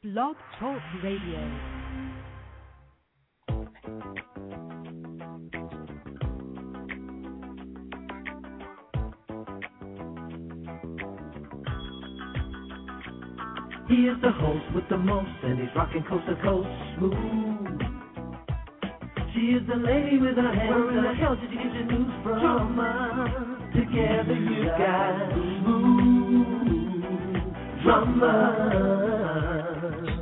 Blog Talk Radio. He is the host with the most, and he's rocking coast to coast smooth. She is the lady with her hands. Where in the hell did you get your news from? Drama. Together you got smooth drama.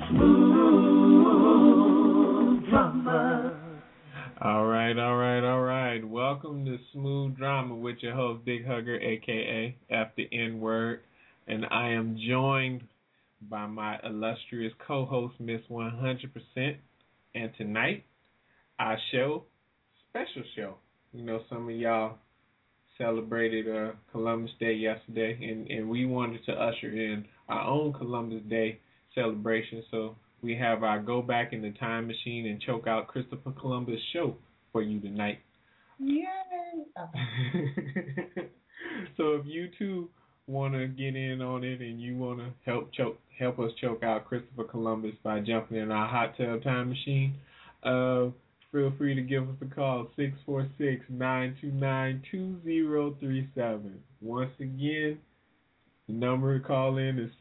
Smooth drama. All right. Welcome to Smooth Drama with your host, Big Hugger, a.k.a. F the N-Word. And I am joined by my illustrious co-host, Miss 100%. And tonight, our special show. You know, some of y'all celebrated Columbus Day yesterday, and we wanted to usher in our own Columbus Day celebration. So we have our Go Back in the Time Machine and Choke Out Christopher Columbus show for you tonight. Yay! So if you too want to get in on it and you want to help us choke out Christopher Columbus by jumping in our hot tub time machine, feel free to give us a call, 646-929-2037. Once again, the number to call in is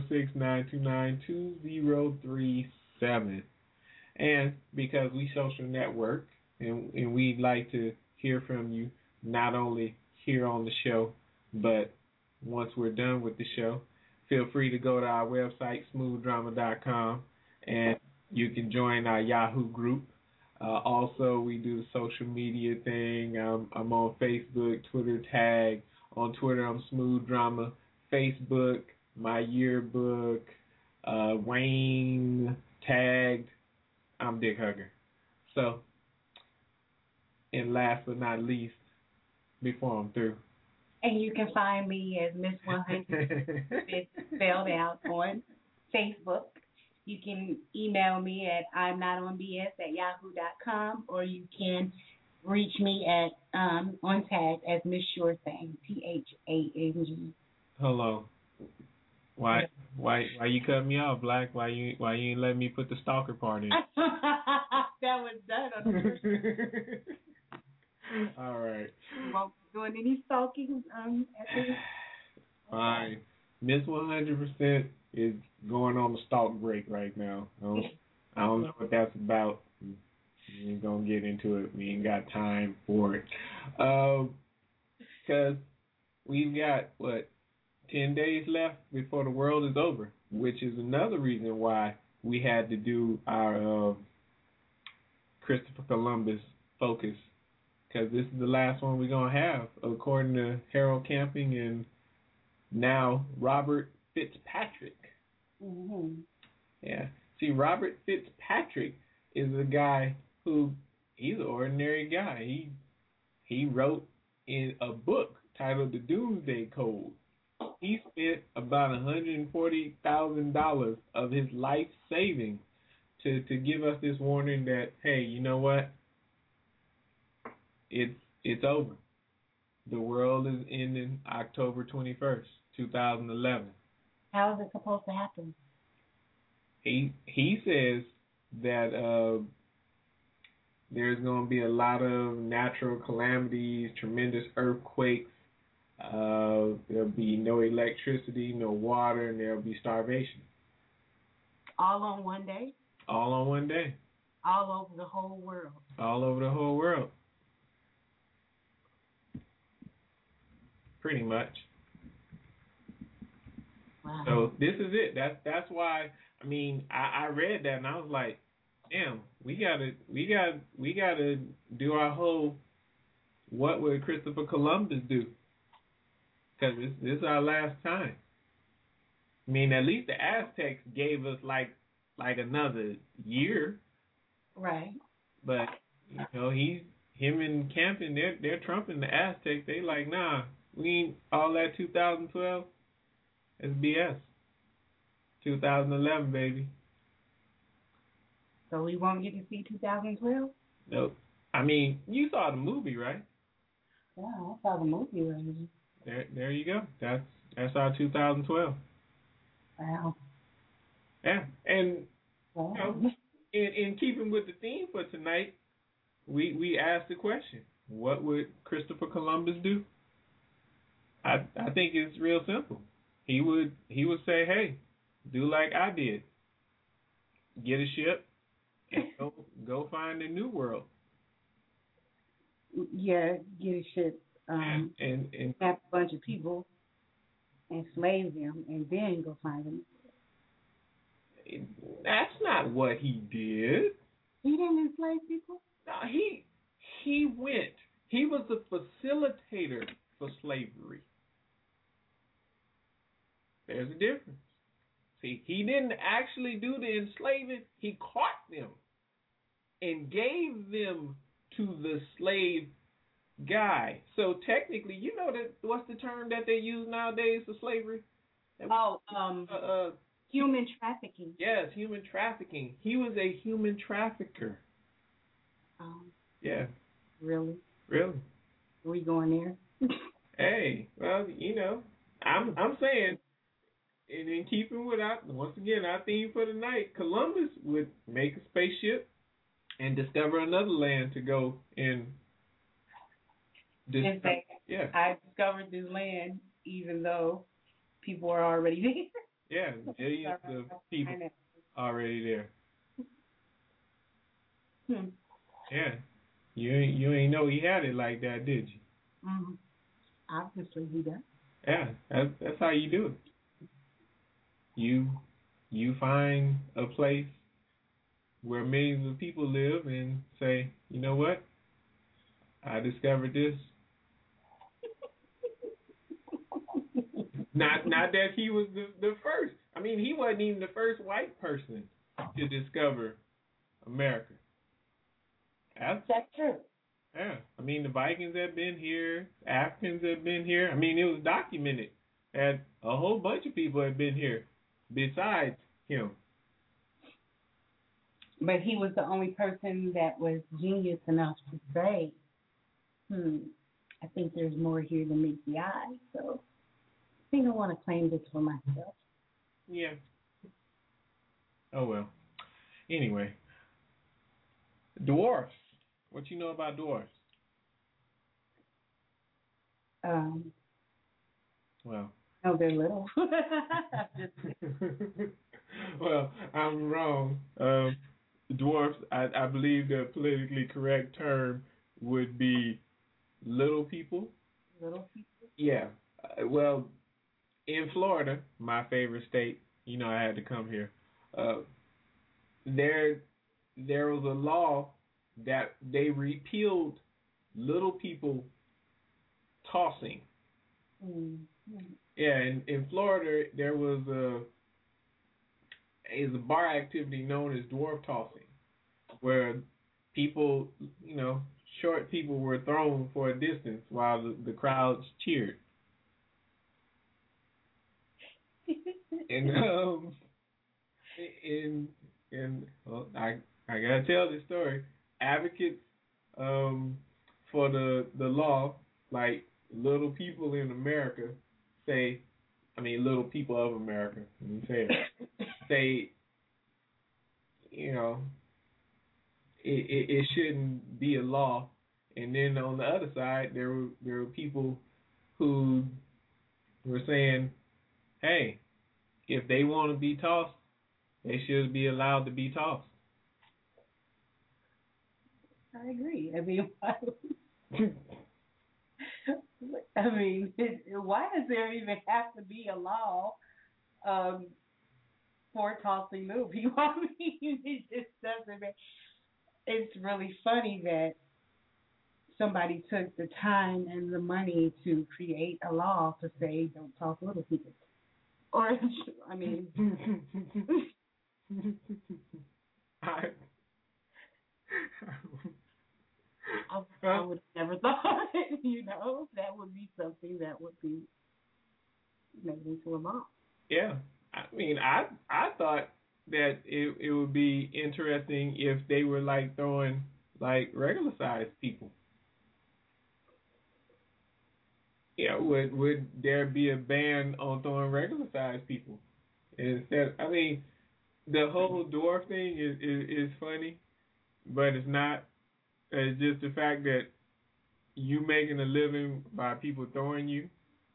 646-929-2037. And because we social network and we'd like to hear from you, not only here on the show, but once we're done with the show, feel free to go to our website, smoothdrama.com, and you can join our Yahoo group. Also, we do the social media thing. I'm on Facebook, Twitter tag. On Twitter, I'm Smooth Drama. Facebook, my yearbook. Wayne tagged. I'm Dick Hugger. So, and last but not least, before I'm through. And you can find me as Miss 100, spelled out on Facebook. You can email me at imnotonbs@yahoo.com, or you can reach me at on tag as Miss Sure Thing, THANG. Hello. Why you cut me off, Black? Why you ain't let me put the stalker part in? That was done on the first. All right. You won't be doing any stalking at this. Fine. Miss 100% is going on the stalk break right now. I don't know what that's about. We ain't gonna get into it. We ain't got time for it. Because we've got 10 days left before the world is over, which is another reason why we had to do our Christopher Columbus focus, because this is the last one we're going to have, according to Harold Camping and now Robert Fitzpatrick. Mm-hmm. Yeah. See, Robert Fitzpatrick is a guy who, he's an ordinary guy. He wrote in a book titled The Doomsday Code. He spent about $140,000 of his life savings to give us this warning that, hey, you know what? It's over. The world is ending October 21st, 2011. How is it supposed to happen? He says that there's going to be a lot of natural calamities, tremendous earthquakes. There'll be no electricity, no water, and there'll be starvation. All on one day? All on one day. All over the whole world. All over the whole world. Pretty much. Wow. So this is it. That's why. I mean, I read that and I was like, damn, we gotta do our whole what would Christopher Columbus do? Because this is our last time. I mean, at least the Aztecs gave us like another year. Right. But you know, him and Camping, they're trumping the Aztecs. They like, nah, we ain't all that 2012. It's BS. 2011, baby. So we won't get to see 2012? Nope. I mean, you saw the movie, right? Yeah, I saw the movie already. There you go. That's our 2012. Wow. Yeah. And you know, in keeping with the theme for tonight, we asked the question: what would Christopher Columbus do? I think it's real simple. He would say, "Hey, do like I did. Get a ship and go find a new world." Yeah, get a ship. And Have a bunch of people, enslave them, and then go find them. that's not what he did. He didn't enslave people. No, he went. He was a facilitator for slavery. There's a difference. See, he didn't actually do the enslaving. He caught them and gave them to the slave guy. So technically, you know that what's the term that they use nowadays for slavery? Human trafficking. Yes, human trafficking. He was a human trafficker. Yeah. Really? Really? Are we going there? Hey, well, you know, I'm saying, and in keeping with once again our theme for the night, Columbus would make a spaceship and discover another land to go and In fact, yeah. I discovered this land even though people are already there. Yeah, millions of people already there. Yeah. You ain't know he had it like that, did you? Mm-hmm. Obviously he does. Yeah, that's how you do it. You find a place where millions of people live and say, you know what? I discovered this. Not that he was the first. I mean, he wasn't even the first white person to discover America. That's true. Yeah. I mean, the Vikings have been here. Africans have been here. I mean, it was documented that a whole bunch of people have been here besides him. But he was the only person that was genius enough to say, I think there's more here than meets the eye. So I think I want to claim this for myself. Yeah. Oh, well. Anyway. Dwarfs. What you know about dwarfs? Well. Oh, they're little. Well, I'm wrong. Dwarfs, I believe the politically correct term would be little people. Little people? Yeah. Well, in Florida, my favorite state, you know I had to come here, there was a law that they repealed little people tossing. Mm-hmm. Yeah, in Florida there was a bar activity known as dwarf tossing, where people, you know, short people were thrown for a distance while the crowds cheered. And well, I gotta tell this story. Advocates for the law, like little people in America, say, I mean little people of America, let me say it, say, you know, it shouldn't be a law. And then on the other side, there were people who were saying, hey, if they want to be tossed, they should be allowed to be tossed. I agree. I mean, why does there even have to be a law for tossing little people? I mean, it just doesn't make. It's really funny that somebody took the time and the money to create a law to say don't toss little people. Or, I mean, I would have never thought, that would be something that would be made into a law. Yeah, I mean, I thought that it would be interesting if they were like throwing like regular sized people. Yeah, would there be a ban on throwing regular sized people instead? I mean, the whole dwarf thing is funny, but it's not. It's just the fact that you making a living by people throwing you.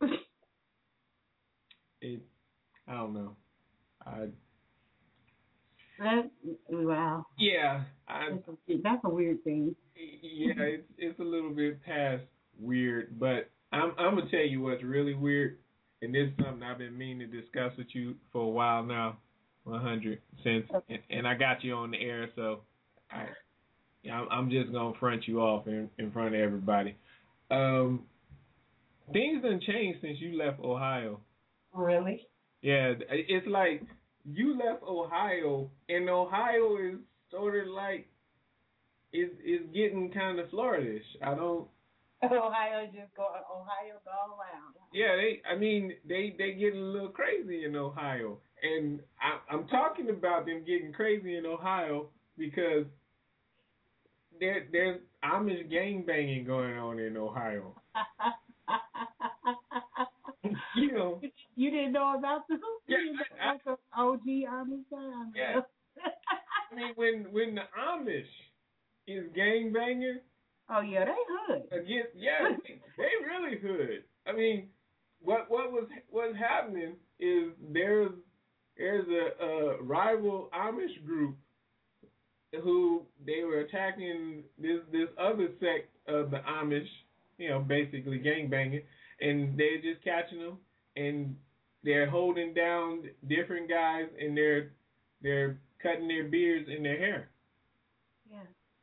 It, I don't know. Wow. Yeah, That's a weird thing. yeah, it's a little bit past weird, but I'm gonna tell you what's really weird, and this is something I've been meaning to discuss with you for a while now, 100 since, and I got you on the air, so I'm just gonna front you off in front of everybody. Things done changed since you left Ohio. Really? Yeah, it's like you left Ohio, and Ohio is sort of like is getting kind of Florida-ish. I don't. Ohio go all around. Yeah, they getting a little crazy in Ohio, and I'm talking about them getting crazy in Ohio because there's Amish gang banging going on in Ohio. You know. You didn't know about them? Yeah, like an OG Amish guy? Yeah. I mean, when the Amish is gang banging. Oh yeah, they hood. They really hood. I mean, what's happening is there's a rival Amish group who they were attacking this other sect of the Amish, basically gang banging, and they're just catching them, and they're holding down different guys, and they're cutting their beards and their hair. Yeah.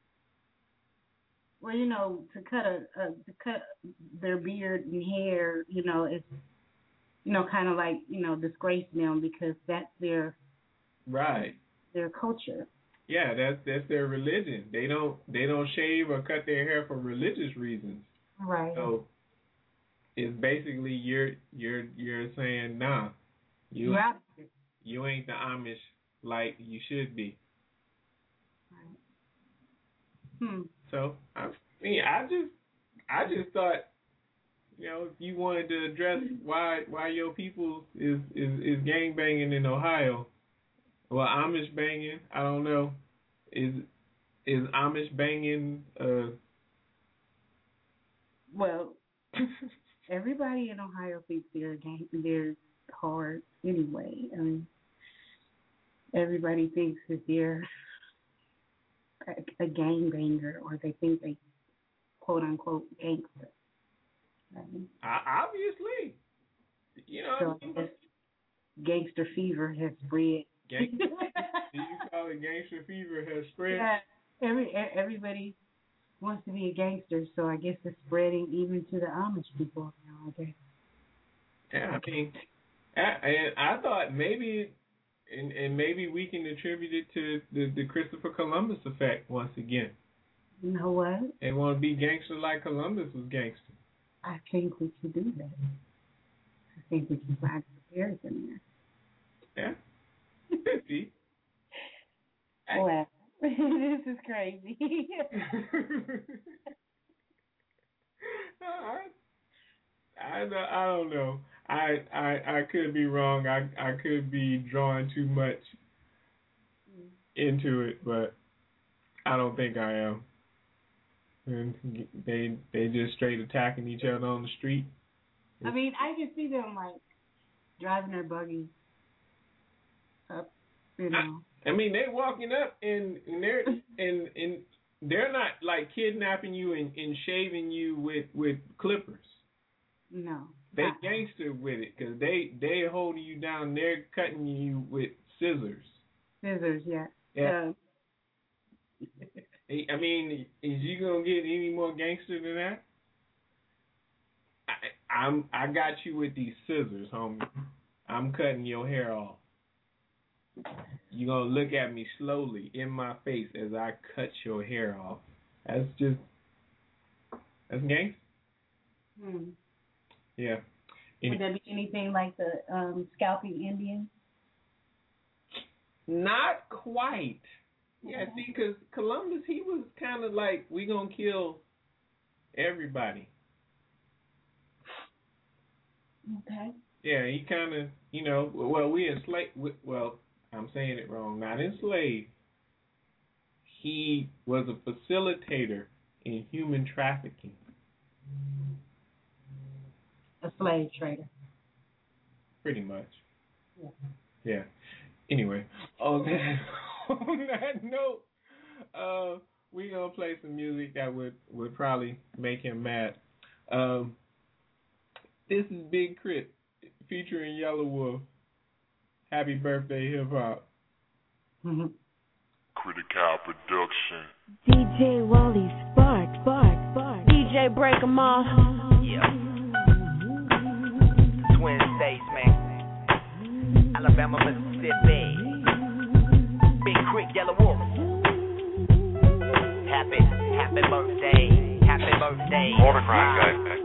Well, to cut their beard and hair, it's kind of like disgracing them because that's their their culture. Yeah, that's their religion. They don't shave or cut their hair for religious reasons. Right. So it's basically you're saying nah, you ain't the Amish like you should be. Right. So I just thought, if you wanted to address why your people is gang banging in Ohio, well, Amish banging, I don't know, is Amish banging? Well, everybody in Ohio thinks they're hard anyway. I mean, everybody thinks that they're a gangbanger, or they think they quote unquote gangster. Right? Obviously, So gangster fever has spread. Do you call it gangster fever has spread? Yeah, everybody wants to be a gangster, so I guess it's spreading even to the Amish people now, I guess. Yeah, I mean, and I thought maybe. And maybe we can attribute it to the Christopher Columbus effect once again. You know what? They want to be gangster like Columbus was gangster. I think we can do that. I think we can find comparison there. Yeah. See? Well, this is crazy. I don't know. I could be wrong. I could be drawing too much into it, but I don't think I am. And they just straight attacking each other on the street. I mean, I can see them like driving their buggies up, I mean, they walking up and they're not like kidnapping you and shaving you with clippers. No. They gangster with it because they holding you down. They're cutting you with scissors. Scissors, yeah. Yeah. I mean, is you gonna get any more gangster than that? I got you with these scissors, homie. I'm cutting your hair off. You gonna look at me slowly in my face as I cut your hair off. That's gangster. Yeah. Would there be anything like the scalping Indians? Not quite. Yeah, see, because Columbus, he was kind of like, we gonna kill everybody. Okay. Yeah, he kind of, well, we enslaved. Well, I'm saying it wrong, not enslaved. He was a facilitator in human trafficking. A slave trader. Pretty much. Yeah. Yeah. Anyway, on that note, we're going to play some music that would probably make him mad. This is Big Crit featuring Yellow Wolf. Happy birthday, hip hop. Mm-hmm. Critical Production. DJ Wally Spark. DJ Break 'em Off. Yeah. Twin States, man. Alabama, Mississippi. Big Creek, Yellow Wolf. Happy birthday. Happy birthday. Autograph guy.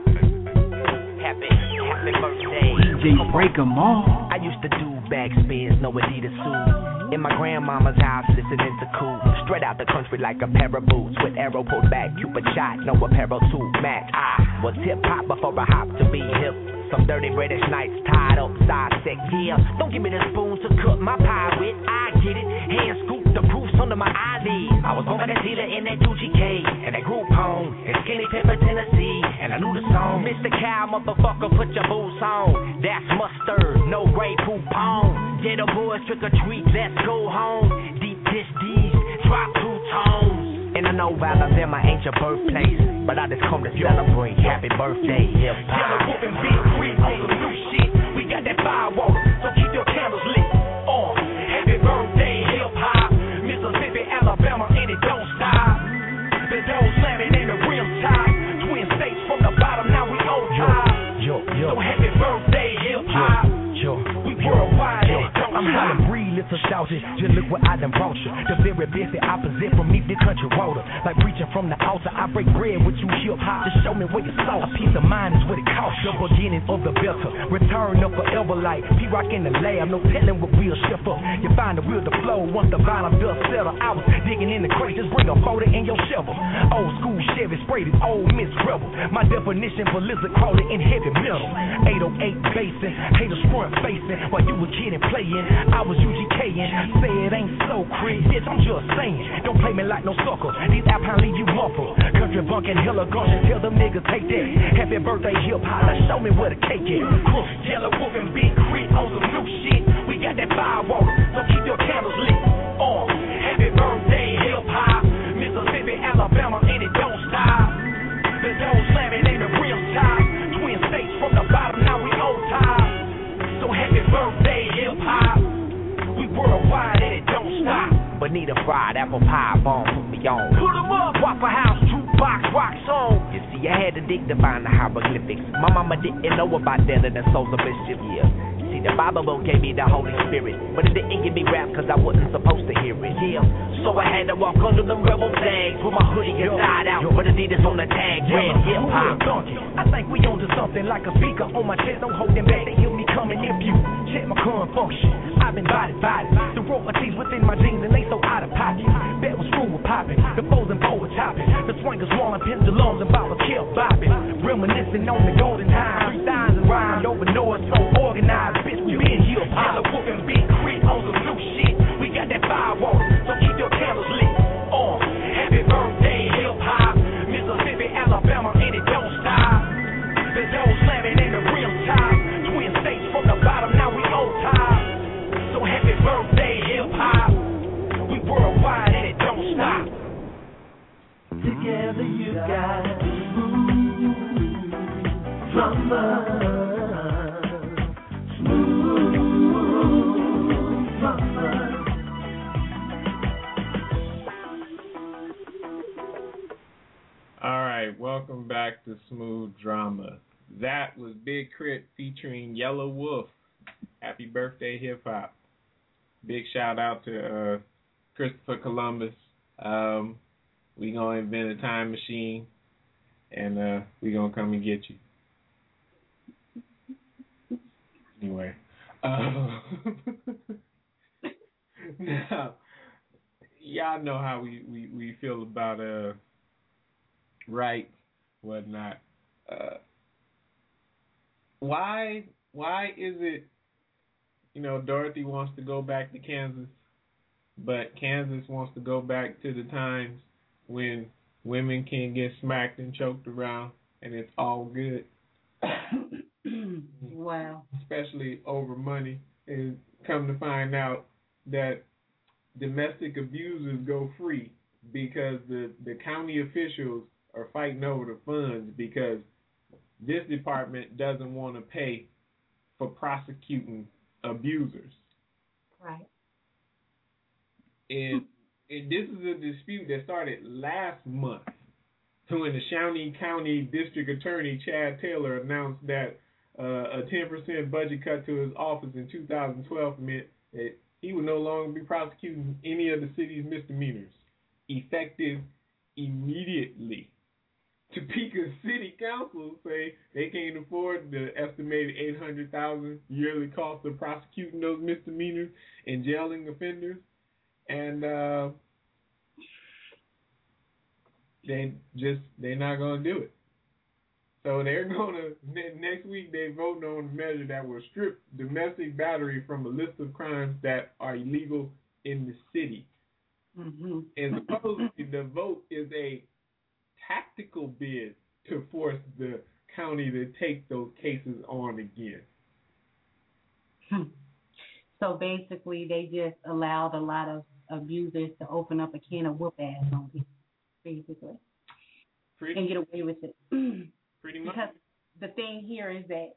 Happy birthday. DJ Break 'em Off. I used to do backspins, no Adidas suits. In my grandmama's house, listening to Cool. Straight out the country like a pair of boots. With arrow pulled back, Cupid shot, no apparel to match. I was hip hop before I hopped to be hip. Some dirty British nights tied up, side sick, yeah. Don't give me the spoon to cook my pie with. I get it, hand scoop the proofs under my eyelids. I was born by the dealer in that UGK, and that group home in Skinny Pepper, Tennessee. And I knew the song, Mr. Cow, motherfucker, put your boots on. That's mustard, no gray poop on. Yeah, the boys trick or treat, let's go home. Deep dish D's, drop 2 tones. And I know Alabama ain't your birthplace, but I just come to celebrate. Happy birthday, hip hop. Yellow Wolf and Big Creek on some new shit. We got that firewater, so keep your candles lit. Happy birthday, hip hop. Mississippi, Alabama, and it don't stop. The door slamming and the rim top. Twin states from the bottom, now we on top. So happy birthday, hip hop. We worldwide, and it don't I'm stop. hollering breed, little shouting. Just look what I done brought you. The very best, the opposite from me, the country water. Like preaching from the altar, I break bread with you, hip hop. Just show me where you saw. A piece of mind is what it costs. The beginning of the better. Return of forever like P-Rock in the lab. No telling what we'll shift up. You find the will to flow once the violent dust settle. I was digging in the crate, just bring a folder in your shovel. Old school Chevy sprayed it, old Miss Rebel. My definition for lizard crawling in heavy metal. 808 basing, haters front facing. While you were kidding playing, I was UGKing. Say it ain't so crazy, bitch, I'm just saying. Don't play me like no sucker. These Alpine leave you muffled. Country bunkin' hella gushing, tell them niggas take that. Happy birthday hip hop, now show me where the cake is. Yellow Wolf and Big Creek on some new shit. We got that firewater, so keep your candles lit. Happy birthday, hip hop. Mississippi, Alabama, and it don't stop. The door slamming and the rim top. Twin states from the bottom, now we on top. So happy birthday, hip hop. We worldwide and it don't stop. Bonita fried apple pie bomb, put me on. Put 'em up. Waffle House, jukebox, rock song. You see, I had to dig to find the hieroglyphics. My mama didn't know about that and the souls of mischief, yeah. See, the Bible gave me the Holy Spirit, but it didn't give me rap cause I wasn't supposed to hear it, yeah. So I had to walk under them rebel flags with my hoodie inside out, but Adidas on the tag, red hip hop. I think we onto something like a speaker on my chest, don't hold them back, they hear me coming if you check my current function. I've been body. The royalties within my jeans and they so out of pocket. Bet was screw were popping, the foes and bow were chopping. The swingers swallowing pendulums and bottles kill bopping. Reminiscing on the golden time, 3,000 rhymes over north, so organized. Bitch, we been hip hop. Yellow Wolf and Big Creek on some new shit. We got that firewater, so keep your candles lit. Happy birthday, hip hop. Mississippi, Alabama, and it don't stop. The door slamming and the rim top. Twin states from the bottom, now we on top. So happy birthday, hip hop. We worldwide and it don't stop. Together you got smooth drama. Smooth drama. All right, welcome back to Smooth Drama. That was Big Crit featuring Yellow Wolf. Happy birthday, hip hop. Big shout out to Christopher Columbus. We gonna invent a time machine, and we gonna come and get you. Anyway, now y'all know how we feel about right, whatnot. Why is it Dorothy wants to go back to Kansas, but Kansas wants to go back to the times when women can get smacked and choked around, and it's all good. Wow. Especially over money. And come to find out that domestic abusers go free because the county officials are fighting over the funds because this department doesn't want to pay for prosecuting abusers. Right. And this is a dispute that started last month when the Shawnee County District Attorney Chad Taylor announced that a 10% budget cut to his office in 2012 meant that he would no longer be prosecuting any of the city's misdemeanors, effective immediately. Topeka City Council say they can't afford the estimated $800,000 yearly cost of prosecuting those misdemeanors and jailing offenders, and they're not gonna do it. So they're gonna next week they vote on a measure that will strip domestic battery from a list of crimes that are illegal in the city. Mm-hmm. And supposedly the vote is a tactical bid to force the county to take those cases on again. So basically, they just allowed a lot of abusers to open up a can of whoop ass on people, basically, and get away with it. Pretty much. Because the thing here is that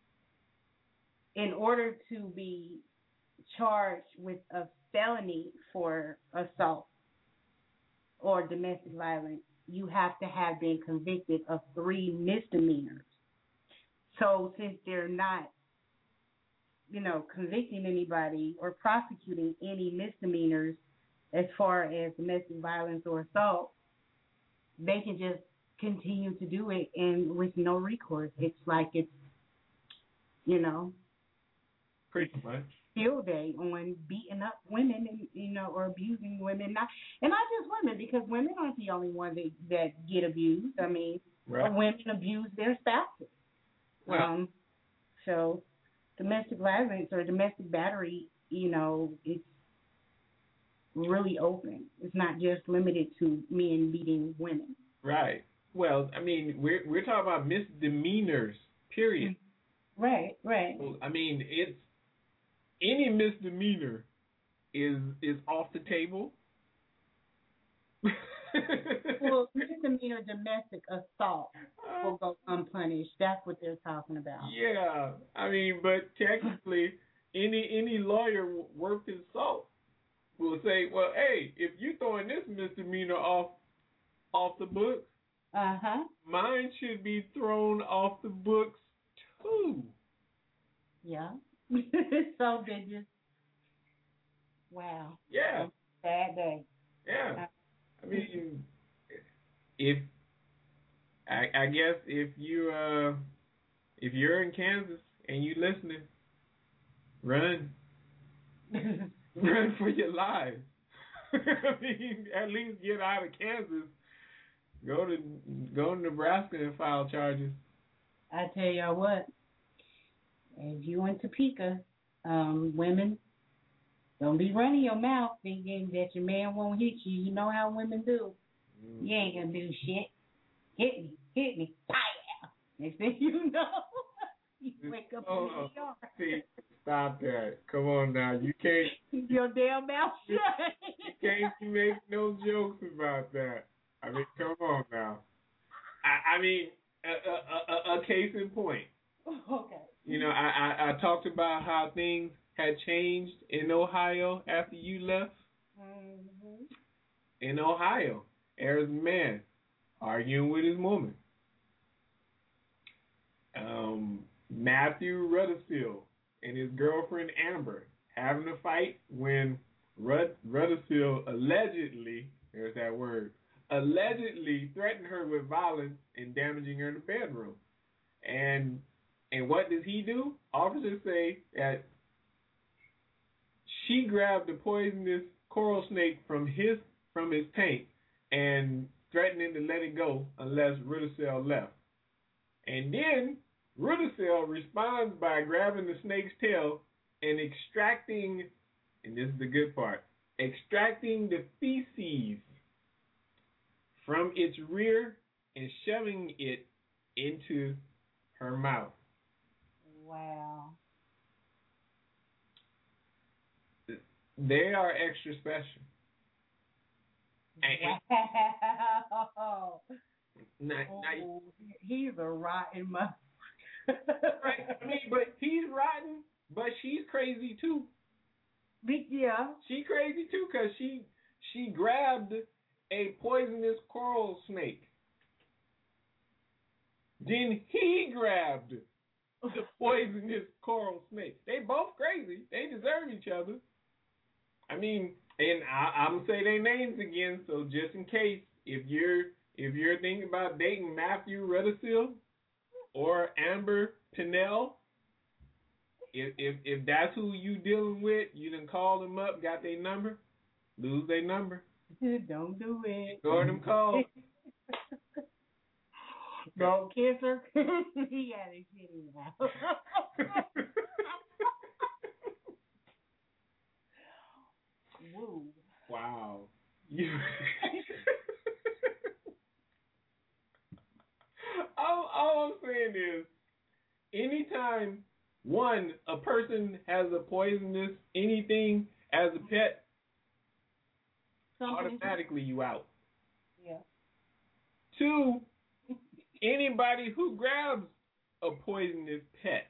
in order to be charged with a felony for assault or domestic violence, you have to have been convicted of 3 misdemeanors. So since they're not, convicting anybody or prosecuting any misdemeanors as far as domestic violence or assault, they can just continue to do it and with no recourse. It's like it's, pretty much field day on beating up women and or abusing women, not just women, because women aren't the only ones that get abused. I mean, right. Women abuse their spouses. Well, so domestic violence or domestic battery, it's really open. It's not just limited to men beating women. Right. Well, I mean, we're talking about misdemeanors, period. Right. Well, I mean, it's any misdemeanor is off the table. Well, misdemeanor domestic assault will go unpunished. That's what they're talking about. Yeah, I mean, but technically, any lawyer worth his salt will say, well, hey, if you're throwing this misdemeanor off the books, mine should be thrown off the books too. Yeah. So they just, wow. Yeah. Bad day. Yeah. I mean, I guess if you're in Kansas and you listening, run for your lives. I mean, at least get out of Kansas. Go to Nebraska and file charges. I tell y'all what, if you in Topeka, women, don't be running your mouth thinking that your man won't hit you. You know how women do. You ain't gonna do shit. Hit me, pow! Next thing you know, you wake up in the yard. See, stop that. Come on now. You can't keep your damn mouth shut. You can't make no jokes about that. I mean, come on now. I mean, a case in point. Okay. I talked about how things had changed in Ohio after you left. Mm-hmm. In Ohio, there's a man arguing with his woman. Matthew Rudderfield and his girlfriend Amber having a fight when Rudderfield allegedly, there's that word, allegedly threatened her with violence and damaging her in the bedroom. And what does he do? Officers say that she grabbed the poisonous coral snake from his tank and threatening to let it go unless Rudderfield left. And then Rudderfield responds by grabbing the snake's tail and extracting, and this is the good part, extracting the feces from its rear and shoving it into her mouth. Wow. They are extra special. Wow. Now, he's a rotten mother. right? I mean, but he's rotten, but she's crazy too. Yeah. She crazy too because she grabbed a poisonous coral snake. Then he grabbed the poisonous coral snake. They both crazy. They deserve each other. I mean, and I'm gonna say their names again, so just in case, if you're thinking about dating Matthew Rudisill or Amber Pinnell, if that's who you dealing with, you done call them up, got their number, lose their number. Don't do it. Ignore them calls. Don't kiss her. He got his shit now. Woo. Wow. All I'm saying is, anytime a person has a poisonous anything as a pet, automatically you out. Yeah. 2, anybody who grabs a poisonous pet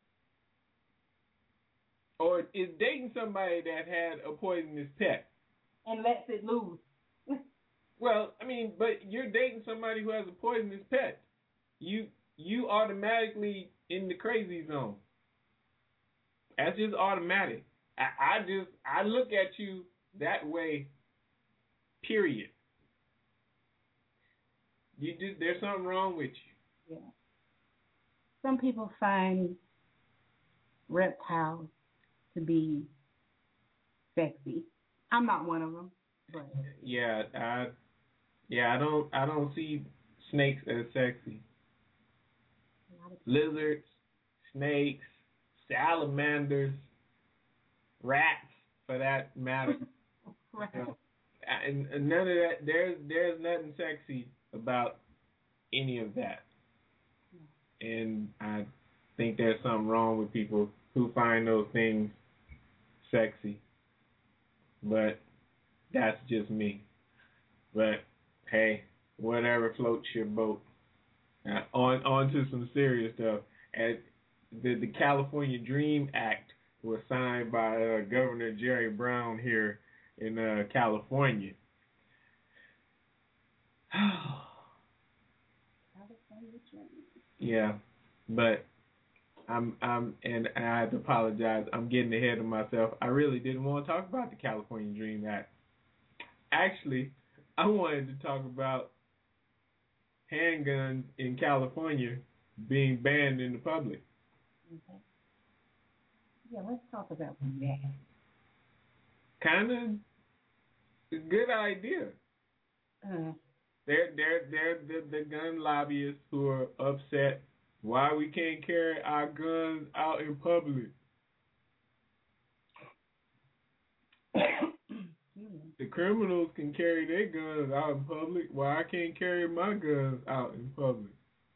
or is dating somebody that had a poisonous pet and lets it loose. Well, I mean, but you're dating somebody who has a poisonous pet. You automatically in the crazy zone. That's just automatic. I look at you that way. Period. There's something wrong with you. Yeah. Some people find reptiles to be sexy. I'm not one of them, but I don't see snakes as sexy. Lizards, snakes, salamanders, rats, for that matter. Right. You know, and none of that. There's nothing sexy about any of that. And I think there's something wrong with people who find those things sexy. But that's just me. But hey, whatever floats your boat. On to some serious stuff. And the California Dream Act was signed by Governor Jerry Brown here in California. Yeah, but and I have to apologize. I'm getting ahead of myself. I really didn't want to talk about the California Dream Act. Actually, I wanted to talk about handguns in California being banned in the public. Okay. Yeah, let's talk about that. Kind of a good idea. They're the gun lobbyists who are upset why we can't carry our guns out in public. The criminals can carry their guns out in public. Why I can't carry my guns out in public?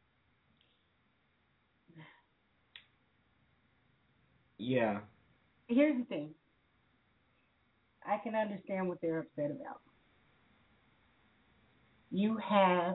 Yeah. Here's the thing. I can understand what they're upset about. You have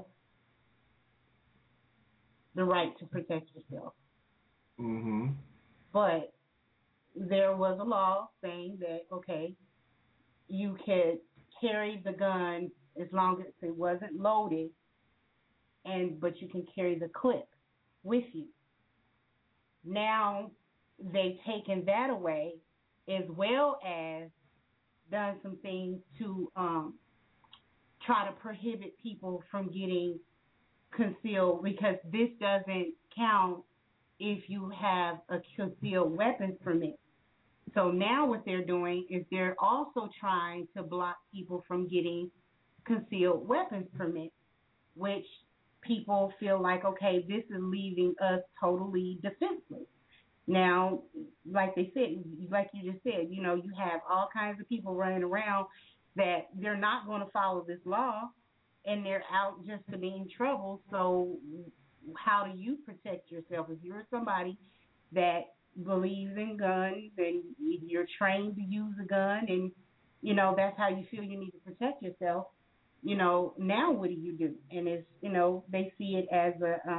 the right to protect yourself. Mm-hmm. But there was a law saying that, okay, you could carry the gun as long as it wasn't loaded, but you can carry the clip with you. Now they've taken that away, as well as done some things to try to prohibit people from getting concealed, because this doesn't count if you have a concealed weapons permit. So now what they're doing is they're also trying to block people from getting concealed weapons permits, which people feel like, okay, this is leaving us totally defenseless. Now, like they said, like you just said, you have all kinds of people running around that they're not going to follow this law, and they're out just to be in trouble. So how do you protect yourself? If you're somebody that believes in guns and you're trained to use a gun, and that's how you feel you need to protect yourself, now what do you do? And it's they see it as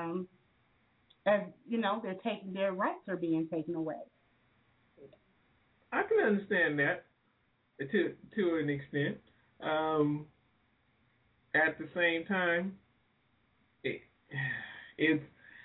they're taking their rights are being taken away. I can understand that to an extent. At the same time, it's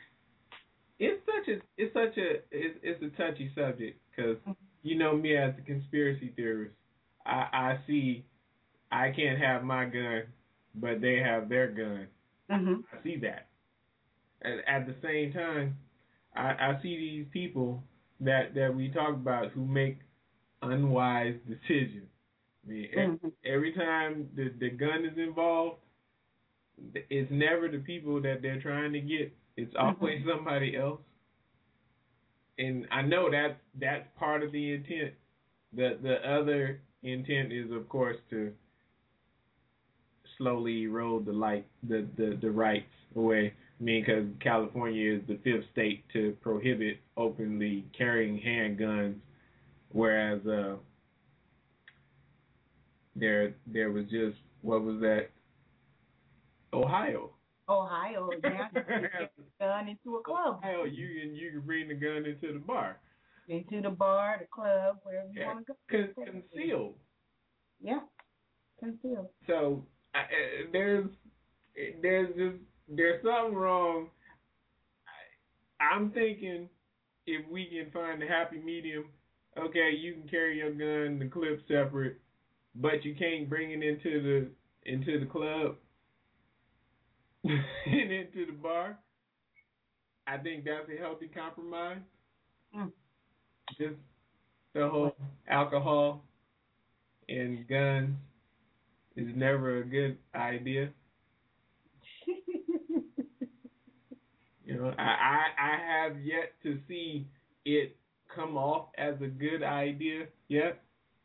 a touchy subject, because me as a conspiracy theorist, I see I can't have my gun, but they have their gun. Mm-hmm. I see that. At the same time, I see these people that we talk about who make unwise decisions. I mean, every time the gun is involved, it's never the people that they're trying to get. It's always somebody else. And I know that's part of the intent. The other intent is, of course, to slowly erode the rights away. I mean, because California is the 5th state to prohibit openly carrying handguns, whereas there was just, what was that? Ohio, yeah, you can get the gun into a club. Ohio, you can bring the gun into the bar. Into the bar, the club, wherever you want to go. Concealed. Yeah, concealed. So there's something wrong. I'm thinking if we can find a happy medium, okay, you can carry your gun, the clip separate, but you can't bring it into the club and into the bar. I think that's a healthy compromise. Just the whole alcohol and guns is never a good idea. I have yet to see it come off as a good idea yet.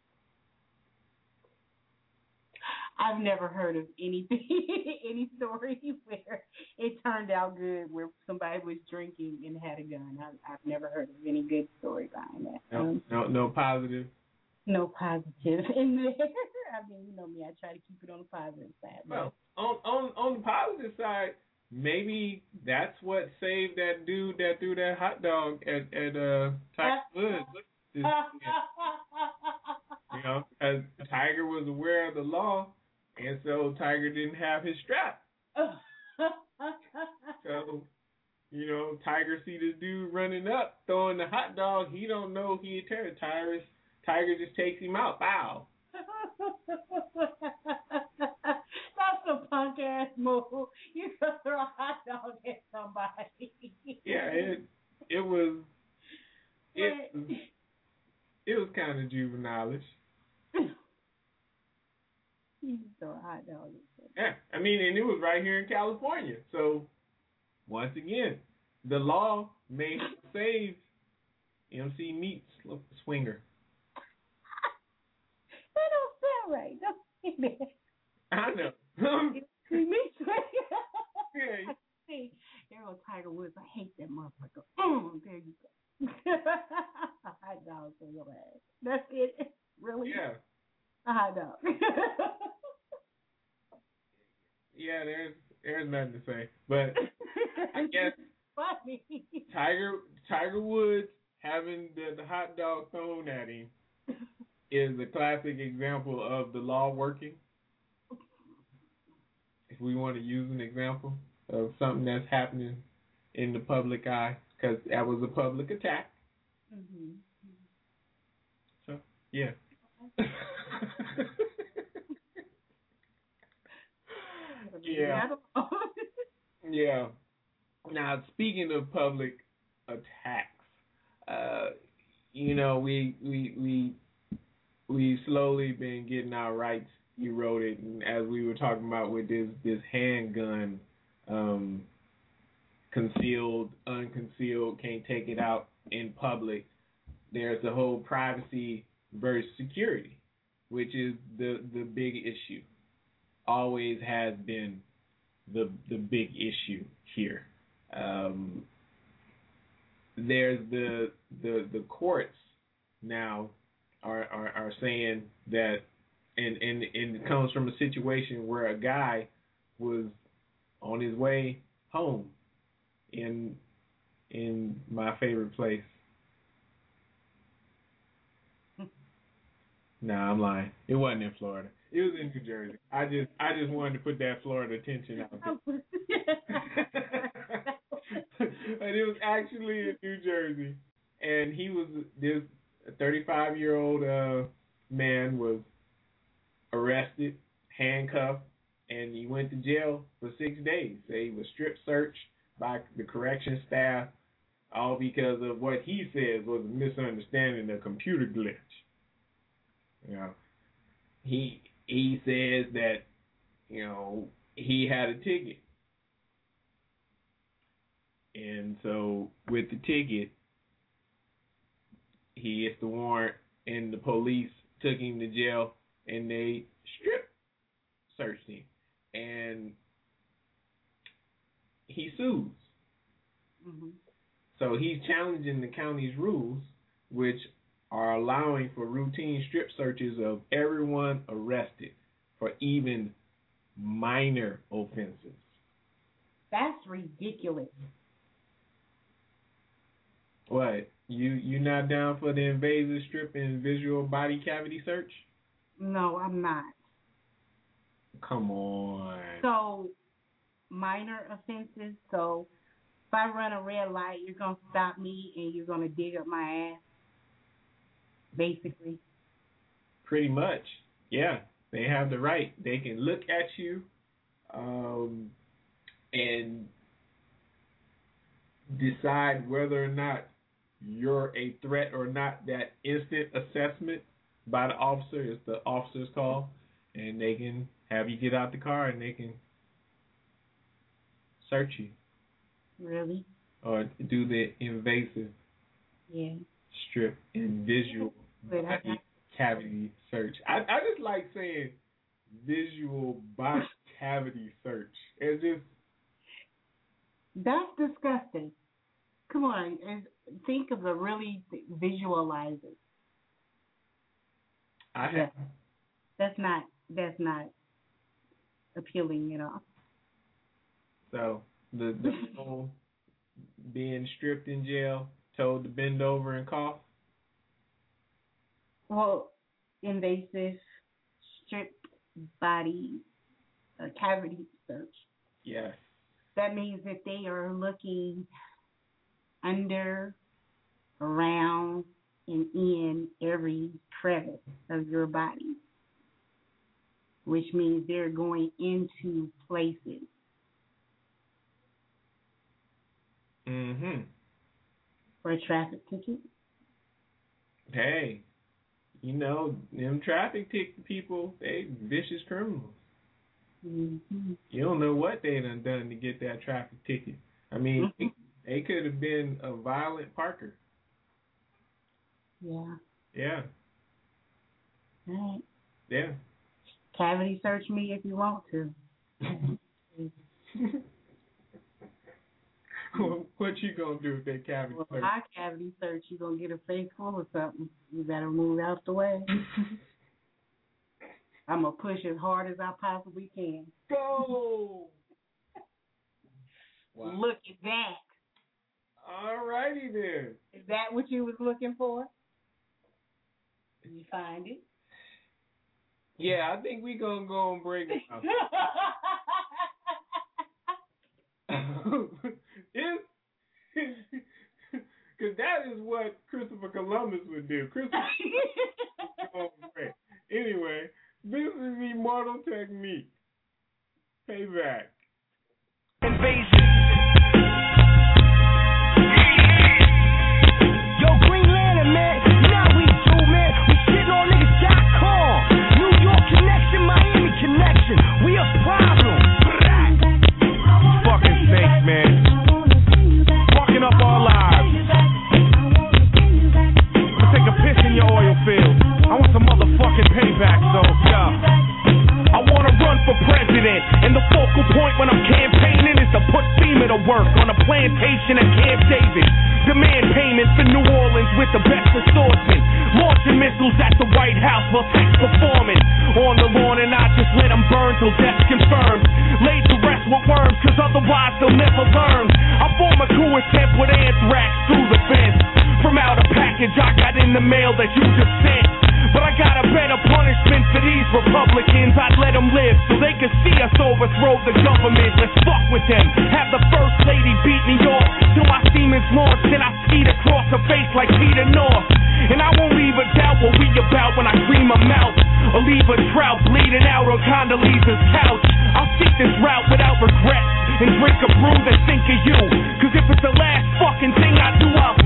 I've never heard of any story where it turned out good, where somebody was drinking and had a gun. I've never heard of any good story behind that. No positive. No positive in there. I mean, you know me, I try to keep it on the positive side. Well, on the positive side, maybe that's what saved that dude that threw that hot dog at Tiger Woods. As Tiger was aware of the law, and so Tiger didn't have his strap. So, Tiger see this dude running up, throwing the hot dog. He don't know he had tear Tiger. Tiger just takes him out. Bow. That's a punk ass move. You could throw a hot dog at somebody. Yeah, it was kind of juvenile-ish. You throw a hot dog. Yeah, I mean, and it was right here in California. So, once again, the law may have saved MC Meats Swinger. That don't sound right. Don't say that. I know. MC Meats Swinger. Yeah. See, there goes Tiger Woods. I hate that motherfucker. There you go. A hot dog for your ass. That's it. Really? Yeah. A hot dog. Yeah, there's nothing to say. But I guess funny. Tiger Woods having the hot dog thrown at him is a classic example of the law working. If we want to use an example of something that's happening in the public eye, because that was a public attack. Mm-hmm. So, yeah. Yeah. Yeah. Now, speaking of public attacks, we slowly been getting our rights eroded, and as we were talking about with this handgun, concealed, unconcealed, can't take it out in public, there's the whole privacy versus security, which is the big issue. Always has been the big issue here. There's the courts now are saying that, and it comes from a situation where a guy was on his way home in my favorite place. Nah, I'm lying. It wasn't in Florida. It was in New Jersey. I just wanted to put that Florida attention out there. And it was actually in New Jersey. And he was this 35-year-old man was arrested, handcuffed, and he went to jail for 6 days. He was strip searched by the correction staff, all because of what he says was a misunderstanding, a computer glitch. You know, he says that, you know, he had a ticket. And so with the ticket, he gets the warrant, and the police took him to jail, and they strip searched him. And he sues. Mm-hmm. So he's challenging the county's rules, which are allowing for routine strip searches of everyone arrested for even minor offenses. That's ridiculous. What? You not down for the invasive strip and visual body cavity search? No, I'm not. Come on. So, minor offenses. So, if I run a red light, you're going to stop me and you're going to dig up my ass? Basically. Pretty much. Yeah. They have the right. They can look at you and decide whether or not you're a threat or not. That instant assessment by the officer is the officer's call, and they can have you get out the car and they can search you. Really? Or do the invasive strip and visual body cavity search. I just like saying visual body cavity search. It's just... That's disgusting. Come on, think of a really visualize it. That's not appealing at all. So the whole being stripped in jail, told to bend over and cough. Well, invasive strip body cavity search. Yes. That means that they are looking under, around, and in every crevice of your body, which means they're going into places. Mm-hmm. For a traffic ticket? Hey, you know, them traffic ticket people, they vicious criminals. Mm-hmm. You don't know what they done to get that traffic ticket. I mean, they could have been a violent parker. Yeah. Yeah. All right. Yeah. Cavity search me if you want to. What you gonna do if they cavity search? I cavity search, you gonna get a face full of something. You better move out the way. I'm gonna push as hard as I possibly can. Go. Wow. Look at that. All righty then. Is that what you was looking for? Did you find it? Yeah, I think we gonna go and break it now. Because that is what Christopher Columbus would do. Anyway, this is Immortal Technique. Payback. Invasion. Yo, Green Lantern, man. You know how we do, man. We shittin'onniggas.com. New York connection, Miami connection. We a problem. Fucking snakes, man. Fucking up our lives. work on a plantation at Camp David. Demand payments for New Orleans with the best assortment. Launching missiles at the White House while sex performing. On the lawn and I just let them burn till death's confirmed. Laid to rest with worms cause otherwise they'll never learn. I form a coup attempt with anthrax through the fence. From out a package I got in the mail that you just sent. But I got a better punishment for these Republicans. I'd let them live so they could see us overthrow the government. Let's fuck with them. Have the first lady beat me off till my semen's launched and I skied across her face like Peter North. And I won't leave a doubt what we about when I cream her mouth. Or leave a trout bleeding out on Condoleezza's couch. I'll seek this route without regret and drink a brew that think of you. Cause if it's the last fucking thing I do, I'll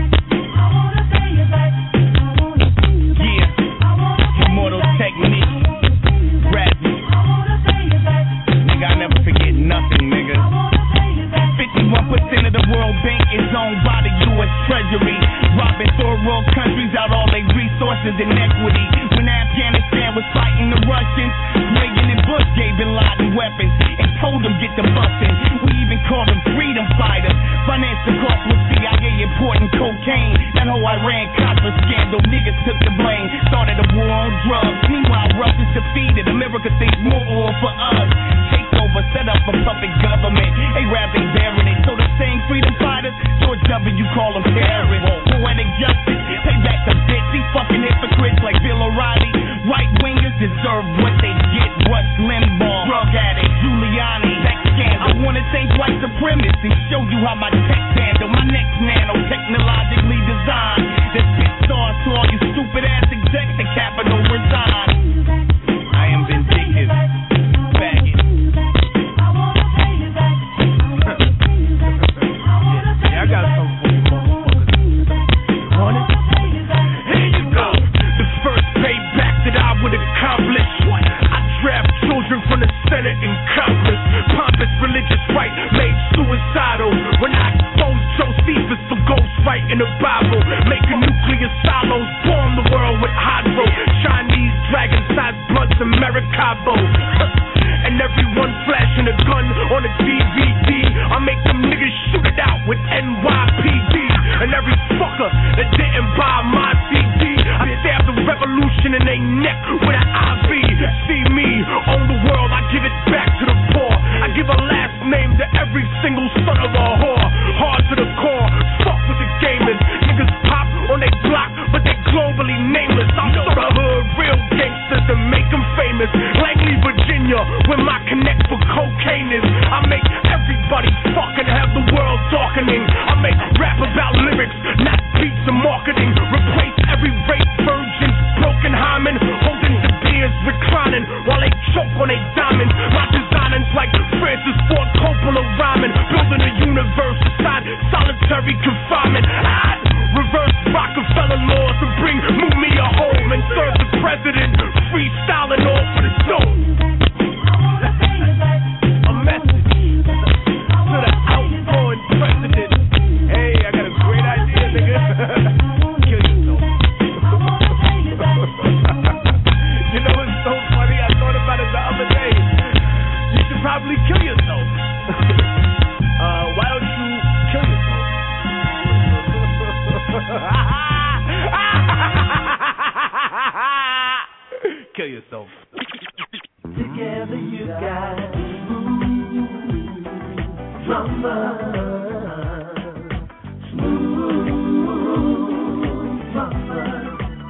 Immortal Technique, rap. Nigga, I never forget nothing, nigga. 51% of the World Bank is owned by the U.S. Treasury. Robbing third world countries out all their resources and equity. When Afghanistan was fighting the Russians, Reagan and Bush gave Bin Laden weapons and told them get the bustin'. We even called them freedom fighters. Finance the cost with CIA importing cocaine. That whole Iran-Contra scandal, niggas took the blame. Started a war on drugs. Meanwhile, Russia's defeated. America thinks more oil for us. Takeover, set up a puppet government. Arabs ain't bearing it. So the same freedom fighters, George W. call them terrorists. Poetic justice, pay back the bitch. These fucking hypocrites like Bill O'Reilly. Right wingers deserve what they get. Rush Limbaugh, drug addict, Giuliani, sex scandal. I wanna thank white supremacy. Show you how my text handle. My next nano, technologically designed. That spit stars to all you stupid ass execs. The Capitol resign. I am vindictive. Faggot. Yeah, I got something for you, motherfuckers. Want it? Here you go. The first payback that I would accomplish. I draft children from the Senate and Congress. Pompous religious right made suicidal. When I exposed Josephus for ghostwriting in the Bible. Making nuclear silos, bomb the world with hydro. Chinese dragon-sized blunts and Maracaibo. And everyone flashing a gun on a DVD. I make them niggas shoot it out with NYPD. And every fucker that didn't buy my CD, I stab the revolution in their neck with an IV. See me own the world, I give it back to the poor. I give a last name to every single son of a whore. Hard to the core, fuck with the gamers. Niggas pop on they block, but they globally nameless. I'm so the hood, real gangsters to make them famous. Langley, Virginia, where my connect for cocaine is. I make everybody fucking have the world darkening. I make rap about lyrics, not beats and marketing. Replace every rape virgin, broken hymen, holding the beers, reclining while they choke on their diamonds. My designing's like Francis Ford Coppola rhyming, building a universe inside solitary confinement. I'd reverse Rockefeller laws and bring Mumia home and serve the president, freestyling all for the soul. A message to the outgoing president. Hey, I got a great idea, nigga. Kill yourself. You know what's so funny? I thought about it the other day. You should probably kill yourself. Why don't you kill yourself? Kill yourself. Together you got smooth drummer. Smooth drummer.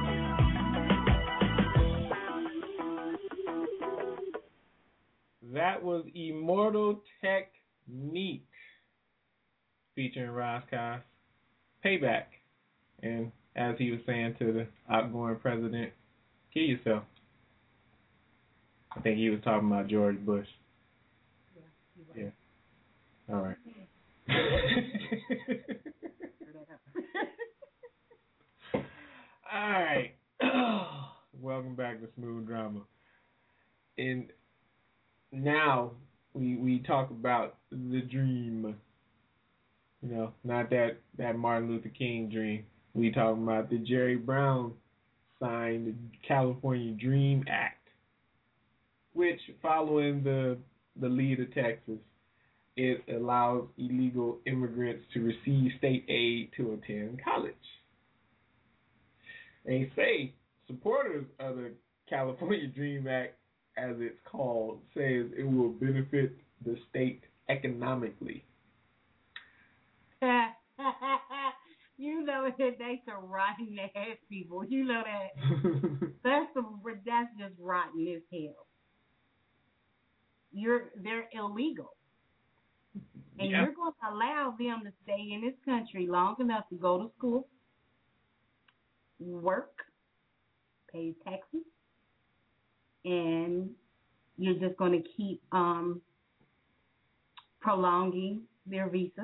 That was Immortal Technique featuring Roscoe. Payback. And as he was saying to the outgoing president, kill yourself. I think he was talking about George Bush. Yeah. All right. All right. Welcome back to Smooth Drama. And now we talk about the dream. You know, not that Martin Luther King dream. We talking about the Jerry Brown signed California Dream Act, which, following the lead of Texas, it allows illegal immigrants to receive state aid to attend college. They say supporters of the California Dream Act, as it's called, says it will benefit the state economically. You know that they some rotten ass people. You know that. That's just rotten as hell. They're illegal. And you're going to allow them to stay in this country long enough to go to school, work, pay taxes, and you're just going to keep prolonging their visas.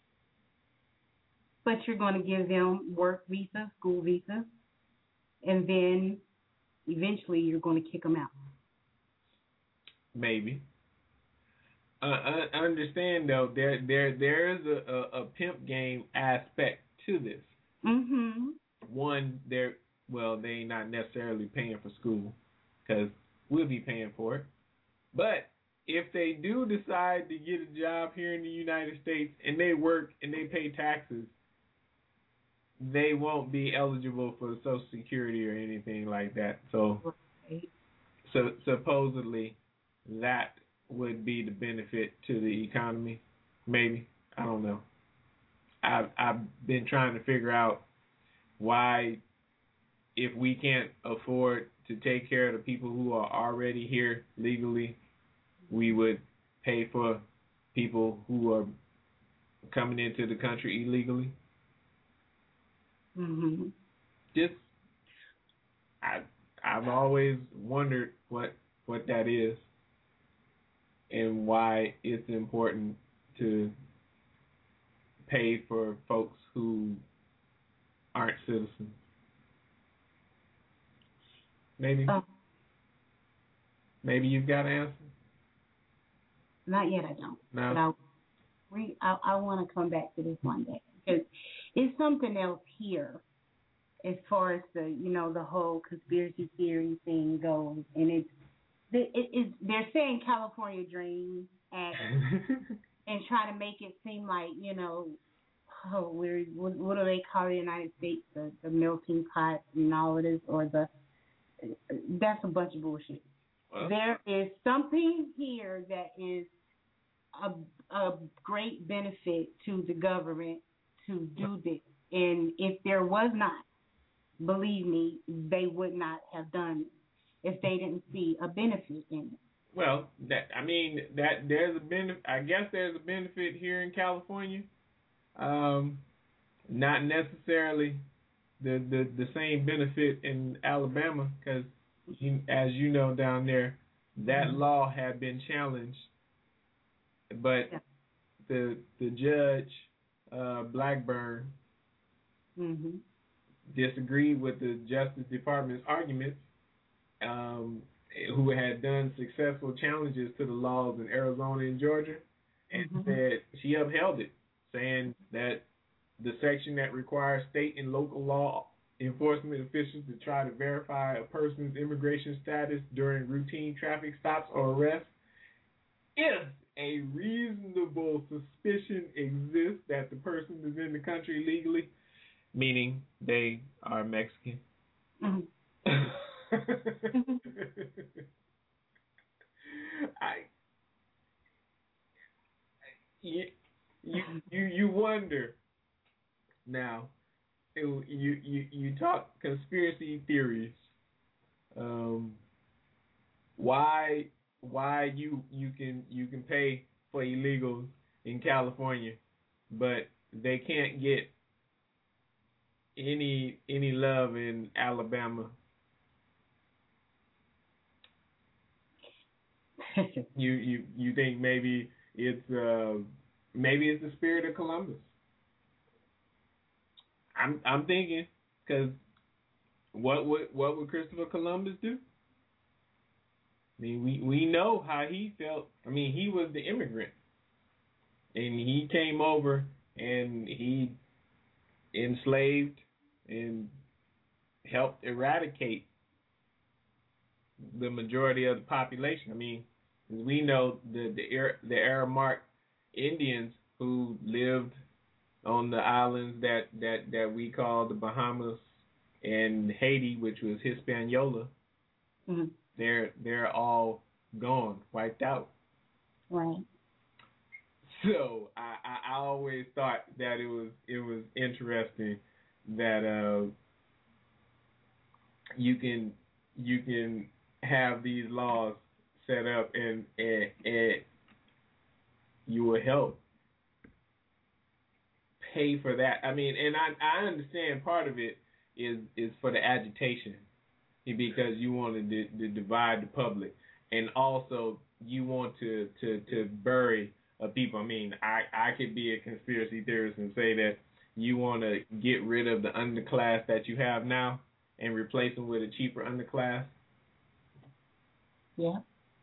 But you're going to give them work visas, school visas, and then eventually you're going to kick them out. Maybe. I understand though there is a pimp game aspect to this. Mm-hmm. One, they not necessarily paying for school because we'll be paying for it. But if they do decide to get a job here in the United States and they work and they pay taxes, they won't be eligible for Social Security or anything like that. So supposedly that would be the benefit to the economy. Maybe. I don't know. I've been trying to figure out why, if we can't afford to take care of the people who are already here legally, we would pay for people who are coming into the country illegally. Mm-hmm. I've always wondered what that is and why it's important to pay for folks who aren't citizens. Maybe you've got an answer. Not yet, I don't. No. But I want to come back to this one day because it's something else here as far as the whole conspiracy theory thing goes, and they're saying California Dream Act and trying to make it seem like what do they call the United States, the melting pot and all of this, or that's a bunch of bullshit. Well, there is something here that is a great benefit to the government to do this, and if there was not, believe me, they would not have done it if they didn't see a benefit in it. Well, there's a benefit. I guess there's a benefit here in California. Not necessarily the same benefit in Alabama, because as you know down there, that law had been challenged, but the judge Blackburn disagreed with the Justice Department's arguments, who had done successful challenges to the laws in Arizona and Georgia, and said she upheld it, saying that the section that requires state and local law enforcement officials to try to verify a person's immigration status during routine traffic stops or arrests, if a reasonable suspicion exists that the person is in the country legally, meaning they are Mexican. You wonder now. You talk conspiracy theories. Why you can pay for illegals in California, but they can't get any love in Alabama? You think maybe it's the spirit of Columbus? I'm thinking, because what would Christopher Columbus do? I mean, we know how he felt. I mean, he was the immigrant, and he came over and he enslaved and helped eradicate the majority of the population. I mean, we know the Aramark Indians who lived on the islands that we call the Bahamas and Haiti, which was Hispaniola. Mm-hmm. They're all gone, wiped out. Right. So I always thought that it was interesting that you can have these laws set up and you will help pay for that. I mean, and I understand part of it is for the agitation because you want to divide the public, and also you want to bury people. I mean, I could be a conspiracy theorist and say that you want to get rid of the underclass that you have now and replace them with a cheaper underclass. Yeah.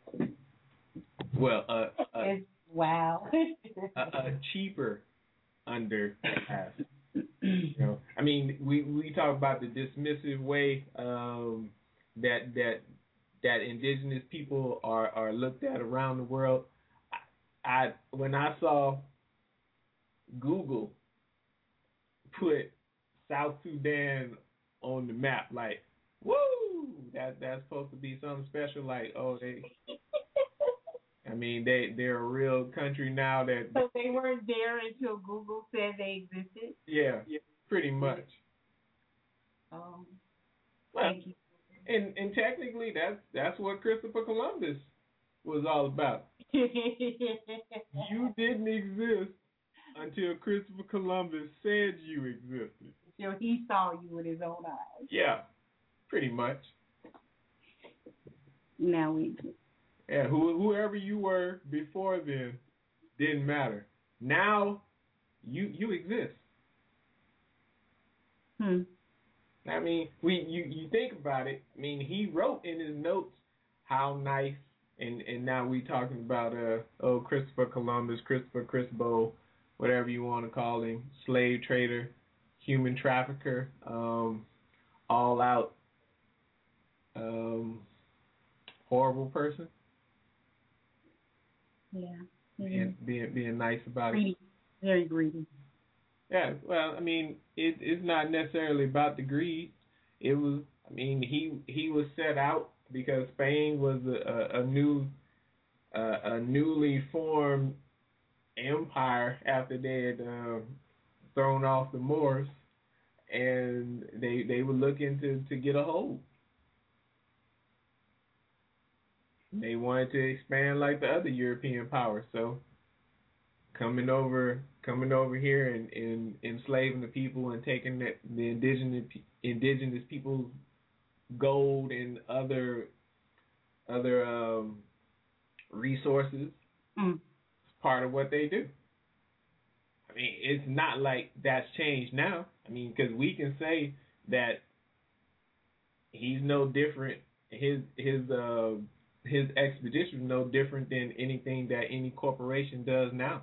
Well, wow. a cheaper underclass. You know, I mean, we talk about the dismissive way that indigenous people are looked at around the world. When I saw Google put South Sudan on the map, like, woo, that's supposed to be something special. Like, oh, I mean, they're a real country now. So they weren't there until Google said they existed? Yeah, pretty much. Well, thank you. And technically, that's what Christopher Columbus was all about. You didn't exist until Christopher Columbus said you existed. So he saw you with his own eyes. Yeah, pretty much. Now we do. Yeah, whoever you were before then didn't matter. Now you exist. I mean, you think about it. I mean, he wrote in his notes how nice, and now we talking about Christopher Columbus, Christopher Crispo, whatever you want to call him, slave trader, human trafficker, all out horrible person. Yeah. Being nice about greedy. it. Very greedy. Yeah, well, I mean, it's not necessarily about the greed. It was, I mean, he was set out because Spain was a newly formed empire after they had thrown off the Moors, and they were looking to get a hold. They wanted to expand like the other European powers, so coming over here and enslaving the people and taking the indigenous people's gold and other resources is part of what they do. I mean, it's not like that's changed now. I mean, because we can say that he's no different. His expedition is no different than anything that any corporation does now.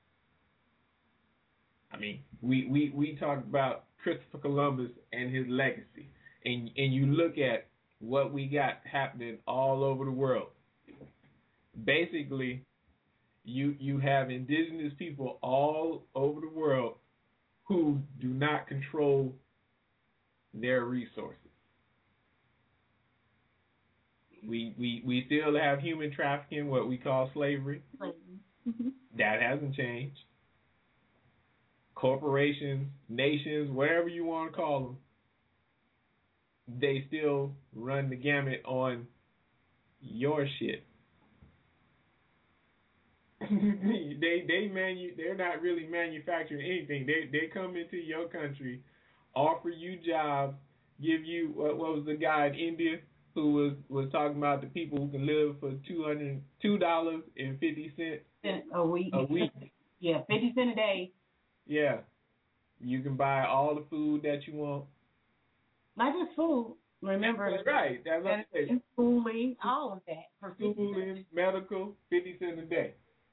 I mean, we talk about Christopher Columbus and his legacy, and you look at what we got happening all over the world. Basically, you have indigenous people all over the world who do not control their resources. We still have human trafficking, what we call slavery. That hasn't changed. Corporations, nations, whatever you want to call them, they still run the gamut on your shit. They're not really manufacturing anything. They come into your country, offer you jobs, give you what was the guy in India who was talking about the people who can live for $2.50 a week. Yeah, 50 cents a day. Yeah. You can buy all the food that you want. Not just food. Remember. That's right. That's what I'm saying. Schooling, all of that. For schooling, medical, 50 cents a day.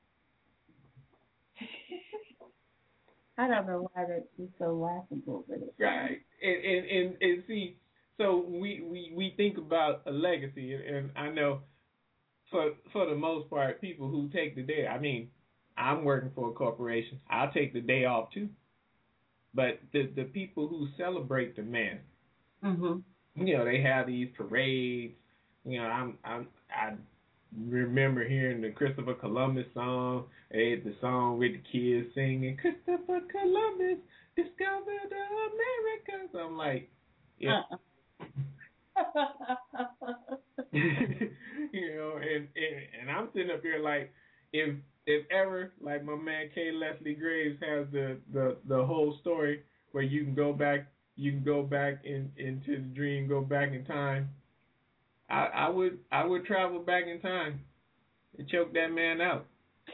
I don't know why that is so laughable, but it's right. And see, so we think about a legacy, and I know for the most part, people who take the day, I mean, I'm working for a corporation. I'll take the day off too. But the people who celebrate the man, they have these parades. I remember hearing the Christopher Columbus song. They had the song with the kids singing, Christopher Columbus discovered America. So I'm like, yeah. And I'm sitting up here like, if ever, like my man K. Leslie Graves has the whole story where you can go back into the dream, go back in time. I would travel back in time and choke that man out.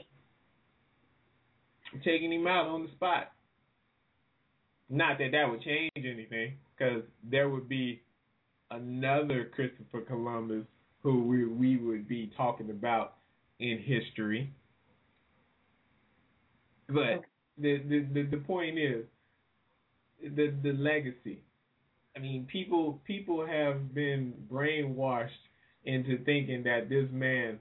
I'm taking him out on the spot. Not that would change anything, because there would be another Christopher Columbus who we would be talking about in history. But the point is the legacy. I mean, people have been brainwashed into thinking that this man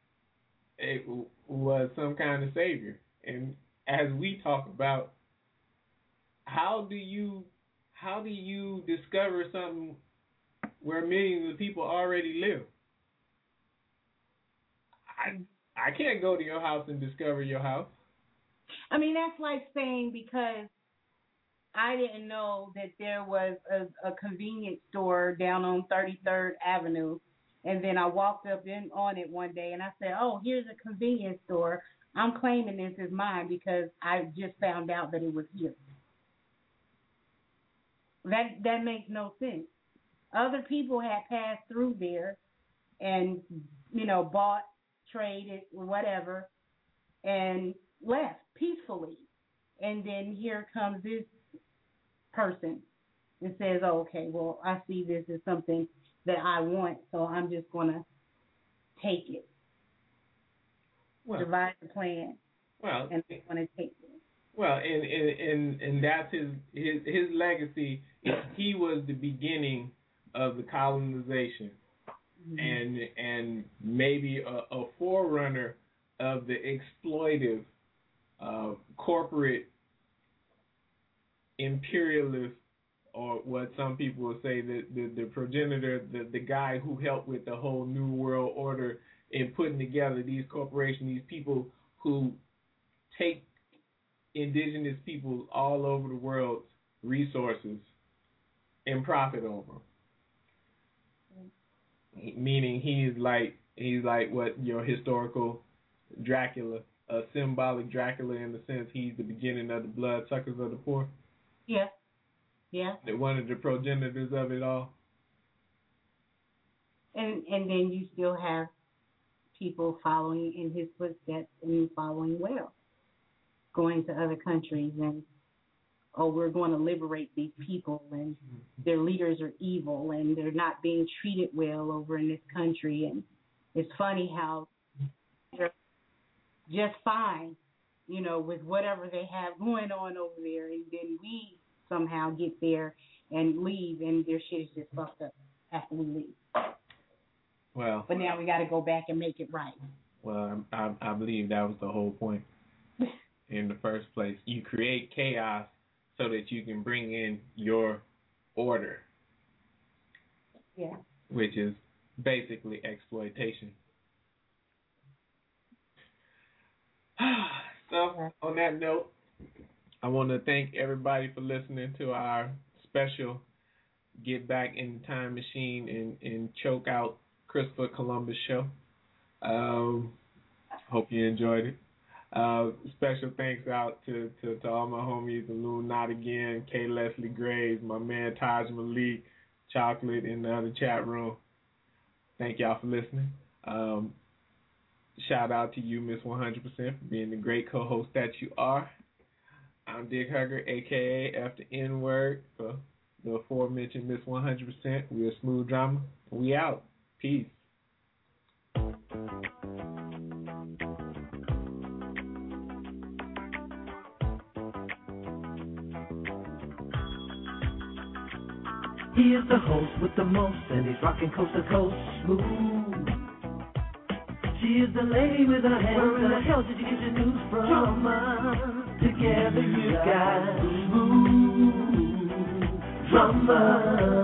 was some kind of savior. And as we talk about, how do you discover something where millions of people already live? I can't go to your house and discover your house. I mean, that's like saying, because I didn't know that there was a convenience store down on 33rd Avenue, and then I walked up on it one day and I said, oh, here's a convenience store. I'm claiming this as mine because I just found out that it was here. That makes no sense. Other people had passed through there and, bought, traded, whatever, and left peacefully. And then here comes this person and says, oh, okay, well, I see this as something that I want, so I'm just going to take it. Devise the plan. Well, and I'm going to take it. Well, and that's his legacy. He was the beginning of the colonization, and maybe a forerunner of the exploitive, corporate, imperialist, or what some people will say the progenitor, the guy who helped with the whole New World Order in putting together these corporations, these people who take indigenous peoples all over the world's resources and profit over them. Meaning he's like what your historical Dracula, a symbolic Dracula, in the sense he's the beginning of the bloodsuckers of the poor. Yeah. Yeah. One of the progenitors of it all. And then you still have people following in his footsteps and following well, going to other countries and, oh, we're going to liberate these people and their leaders are evil and they're not being treated well over in this country. And it's funny how they're just fine, with whatever they have going on over there, and then we somehow get there and leave and their shit is just fucked up after we leave. Well, but now we got to go back and make it right. Well, I believe that was the whole point in the first place. You create chaos so that you can bring in your order. Yeah. Which is basically exploitation. So, on that note, I want to thank everybody for listening to our special Get Back in the Time Machine and Choke Out Christopher Columbus show. Hope you enjoyed it. Special thanks out to all my homies, Illuminati again, K. Leslie Graves, my man Taj Malik, Chocolate in the other chat room. Thank y'all for listening. Shout out to you, Miss 100%, for being the great co-host that you are. I'm Dick Hugger, a.k.a. After N-Word, for the aforementioned Miss 100%. We're Smooth Drama. We out. Peace. He is the host with the most, and he's rocking coast to coast smooth. She She is the lady with her hands. Where in the hell did you get your news from? Drama. Together you got smooth drama.